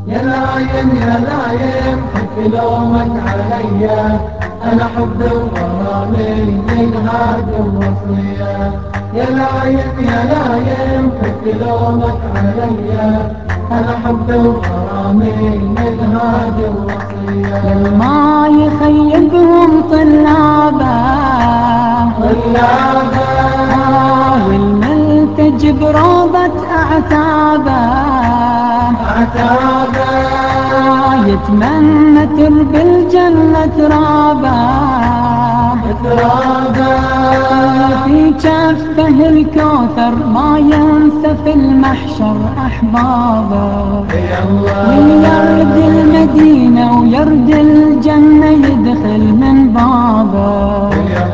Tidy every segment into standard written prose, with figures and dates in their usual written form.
يا لايم يا لايم خف لومك عليا، أنا حبي وغرامي للهادي ووصية. يا لايم يا لايم خف لومك عليا، أنا حبي وغرامي للهادي ووصية. للما يخيبهم طلابه والملتج بروضة أعتابه يتمنى تربي الجنة ترابه في كفه الكوثر ما ينسى في المحشر أحبابه. ويرد المدينة ويرد الجنة يدخل من بابه.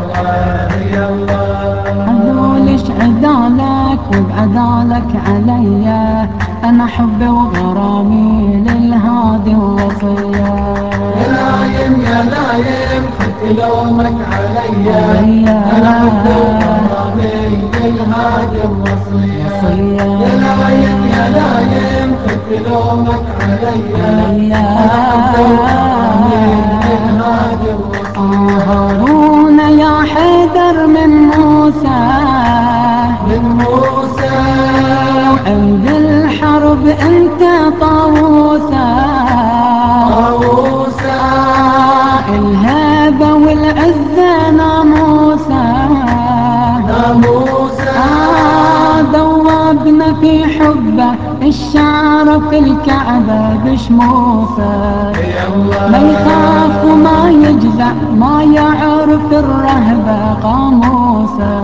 هذولش عدالك وبعدالك عليا، أنا حبي وغرامي للهادي ووصية. يا لايم يا لايم خف لومك عليا، أنا حبي وغرامي للهادي ووصية. يا لايم يا لايم خف لومك عليا، أنا حبي وغرامي للهادي ووصية. هارون يا حيدر من موسى وعند الحرب انت طاووسة الهيبة والعزة ناموسة ذوبنا في حبه الشعر في الكعبة بشموسه. ما يخاف وما يجزع ما يعرف الرهبة قاموسه.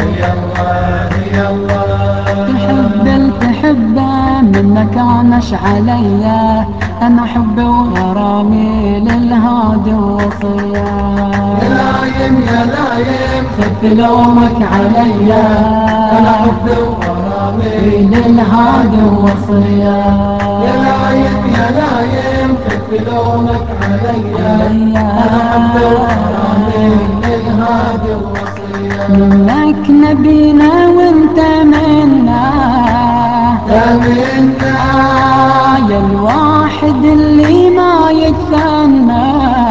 تحبه منك انش عليا، انا حبي وغرامي للهادي ووصية. يا لايم يا لايم خف لومك عليا، أنا حبي وغرامي للهادي ووصية. يا لايم يا لايم خف لومك عليا، أنا حبي وغرامي للهادي ووصية. منك نبينا وانت منا يا الواحد اللي ما يتثنى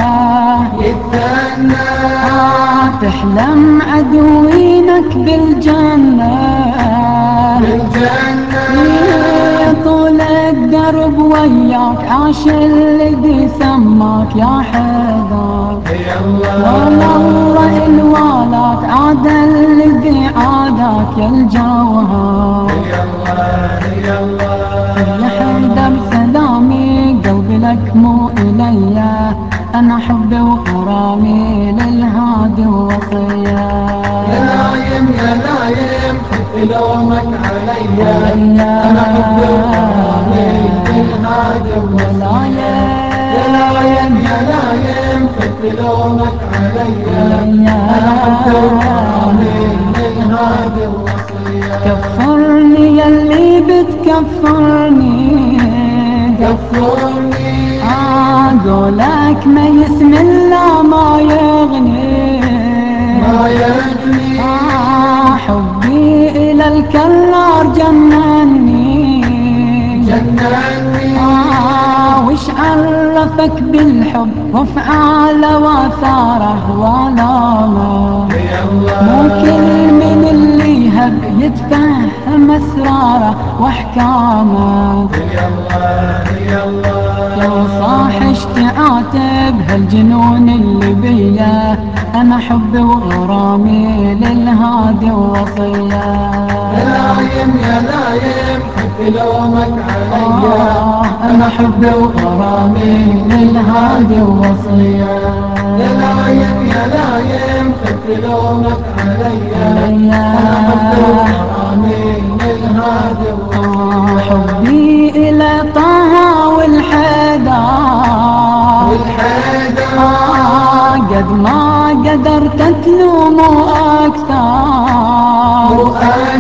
تحلم عدوينك بالجنة طول الدرب وياك عاش الذي سماك يا حيدر. والله الوالات عاد الذي عاداك يا الجوهر. يا حيدر سلامي قلبي لك مو إليا، أنا حبي وغرامي للهادي ووصية. يا لايم يا لايم خف لومك عليا، أنا حبي وغرامي للهادي ووصية. يا لايم يا لايم خف لومك عليا، أنا حبي وغرامي للهادي ووصية. كفرني يلي بتكفرني قولك ما يسم الله ما يغني حبي إلى الكرار جنني وش عرفك بالحب وافعاله واثاره والامه. مو كل من اللي هب يتفهم اسراره واحكامه. يا صاح اشتعاتب هالجنون اللي بيا، انا حبي وغرامي للهادي ووصية. يا لايم يا لايم خف لومك عليا، أنا حبي وغرامي للهادي ووصية. يا لايم يا لايم خف لومك عليا، أنا حبي وغرامي للهادي ووصية. حبي إلى طه والحيدر قد ما قدرت تلوم أكثر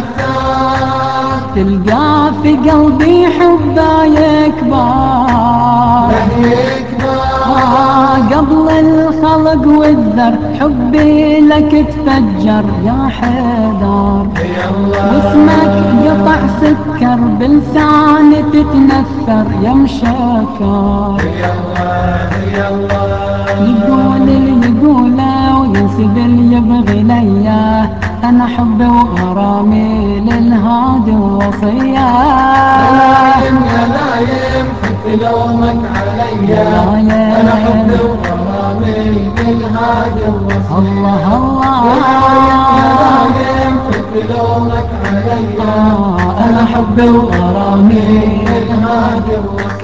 تلقى في قلبي حبه يكبر قبل الخلق الشوق والذر حبي لك تفجر يا حيدر، واسمك قطع سكر بلساني تتنثر يا مشكر. يقول اللي يقوله وينسب اللي يبغي لياه، انا حبي وغرامي للهادي وصيه. نايم يا نايم حط لومك عليا، انا حبي وغرامي للهادي وصيه. الله الله يا نايم حط لومك عليا، انا حبي وغرامي للهادي وصيه.